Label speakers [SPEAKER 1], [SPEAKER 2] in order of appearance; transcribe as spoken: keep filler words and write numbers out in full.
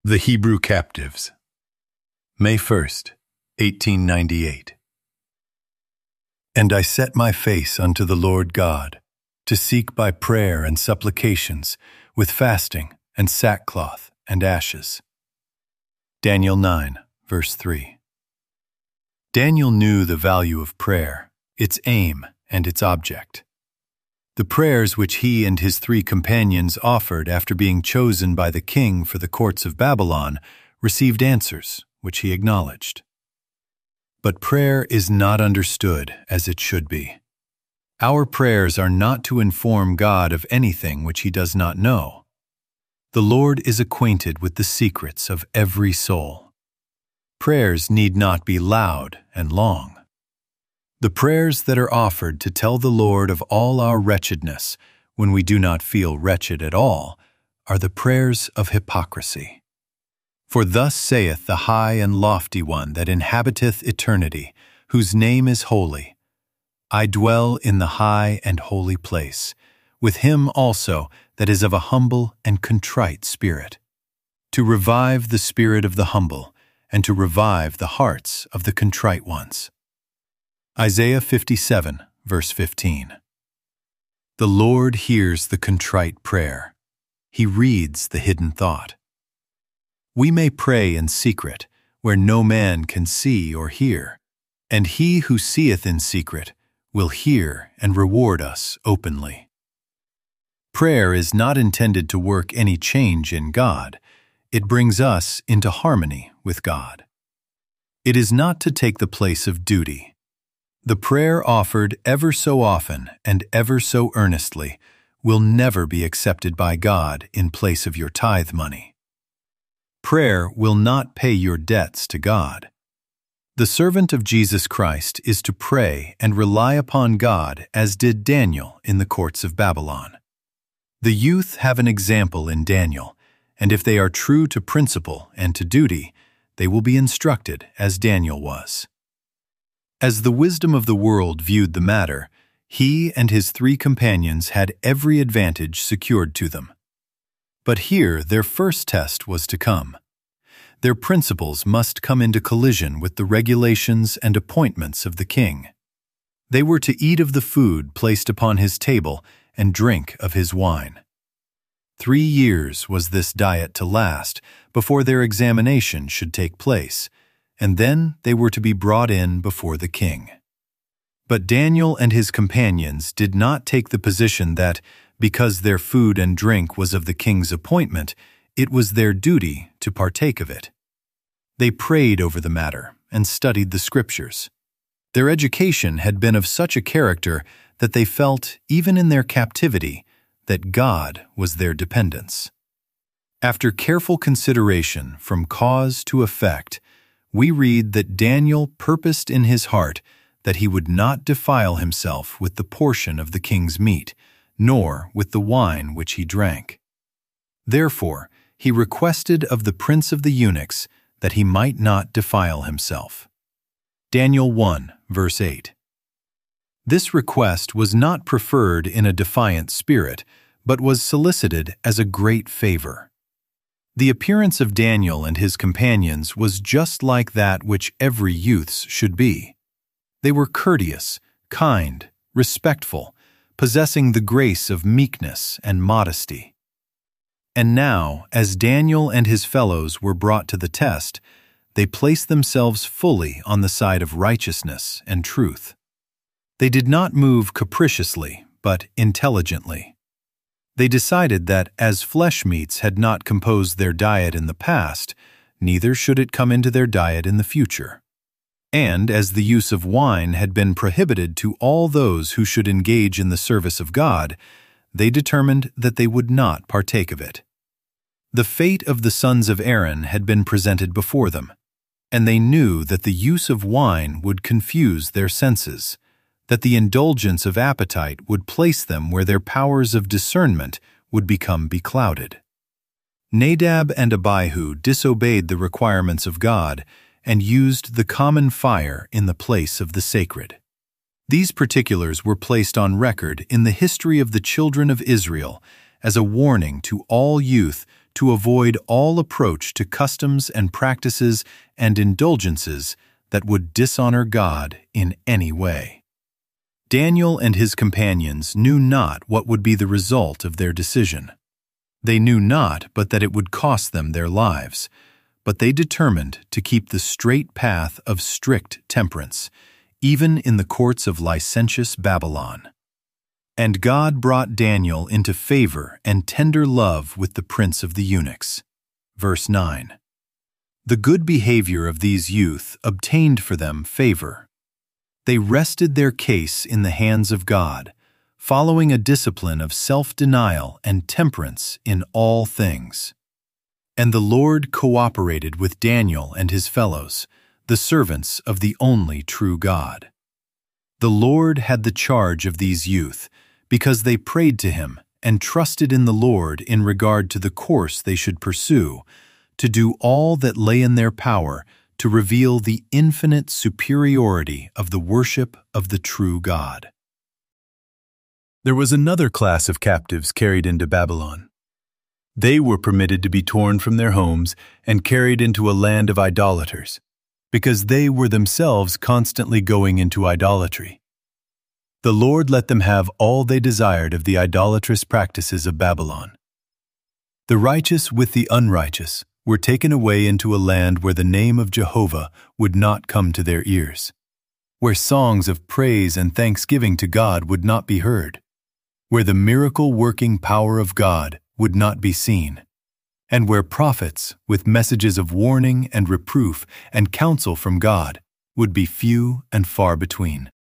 [SPEAKER 1] The Hebrew Captives, May first, eighteen ninety-eight. And I set my face unto the Lord God, to seek by prayer and supplications, with fasting and sackcloth and ashes. Daniel nine, verse three. Daniel knew the value of prayer, its aim, and its object. The prayers which he and his three companions offered after being chosen by the king for the courts of Babylon received answers which he acknowledged. But prayer is not understood as it should be. Our prayers are not to inform God of anything which he does not know. The Lord is acquainted with the secrets of every soul. Prayers need not be loud and long. The prayers that are offered to tell the Lord of all our wretchedness, when we do not feel wretched at all, are the prayers of hypocrisy. For thus saith the high and lofty one that inhabiteth eternity, whose name is holy, I dwell in the high and holy place, with him also that is of a humble and contrite spirit, to revive the spirit of the humble, and to revive the hearts of the contrite ones. Isaiah fifty-seven, verse fifteen. The Lord hears the contrite prayer. He reads the hidden thought. We may pray in secret, where no man can see or hear, and he who seeth in secret will hear and reward us openly. Prayer is not intended to work any change in God. It brings us into harmony with God. It is not to take the place of duty. The prayer offered ever so often and ever so earnestly will never be accepted by God in place of your tithe money. Prayer will not pay your debts to God. The servant of Jesus Christ is to pray and rely upon God as did Daniel in the courts of Babylon. The youth have an example in Daniel, and if they are true to principle and to duty, they will be instructed as Daniel was. As the wisdom of the world viewed the matter, he and his three companions had every advantage secured to them. But here their first test was to come. Their principles must come into collision with the regulations and appointments of the king. They were to eat of the food placed upon his table and drink of his wine. Three years was this diet to last before their examination should take place, and then they were to be brought in before the king. But Daniel and his companions did not take the position that, because their food and drink was of the king's appointment, it was their duty to partake of it. They prayed over the matter and studied the scriptures. Their education had been of such a character that they felt, even in their captivity, that God was their dependence. After careful consideration from cause to effect, we read that Daniel purposed in his heart that he would not defile himself with the portion of the king's meat, nor with the wine which he drank. Therefore, he requested of the prince of the eunuchs that he might not defile himself. Daniel one, verse eight. This request was not preferred in a defiant spirit, but was solicited as a great favor. The appearance of Daniel and his companions was just like that which every youth's should be. They were courteous, kind, respectful, possessing the grace of meekness and modesty. And now, as Daniel and his fellows were brought to the test, they placed themselves fully on the side of righteousness and truth. They did not move capriciously, but intelligently. They decided that as flesh meats had not composed their diet in the past, neither should it come into their diet in the future. And as the use of wine had been prohibited to all those who should engage in the service of God, they determined that they would not partake of it. The fate of the sons of Aaron had been presented before them, and they knew that the use of wine would confuse their senses, that the indulgence of appetite would place them where their powers of discernment would become beclouded. Nadab and Abihu disobeyed the requirements of God and used the common fire in the place of the sacred. These particulars were placed on record in the history of the children of Israel as a warning to all youth to avoid all approach to customs and practices and indulgences that would dishonor God in any way. Daniel and his companions knew not what would be the result of their decision. They knew not but that it would cost them their lives, but they determined to keep the straight path of strict temperance, even in the courts of licentious Babylon. And God brought Daniel into favor and tender love with the prince of the eunuchs. Verse nine. The good behavior of these youth obtained for them favor. They rested their case in the hands of God, following a discipline of self-denial and temperance in all things. And the Lord cooperated with Daniel and his fellows, the servants of the only true God. The Lord had the charge of these youth, because they prayed to him and trusted in the Lord in regard to the course they should pursue, to do all that lay in their power to reveal the infinite superiority of the worship of the true God. There was another class of captives carried into Babylon. They were permitted to be torn from their homes and carried into a land of idolaters, because they were themselves constantly going into idolatry. The Lord let them have all they desired of the idolatrous practices of Babylon. The righteous with the unrighteous were taken away into a land where the name of Jehovah would not come to their ears, where songs of praise and thanksgiving to God would not be heard, where the miracle-working power of God would not be seen, and where prophets with messages of warning and reproof and counsel from God would be few and far between.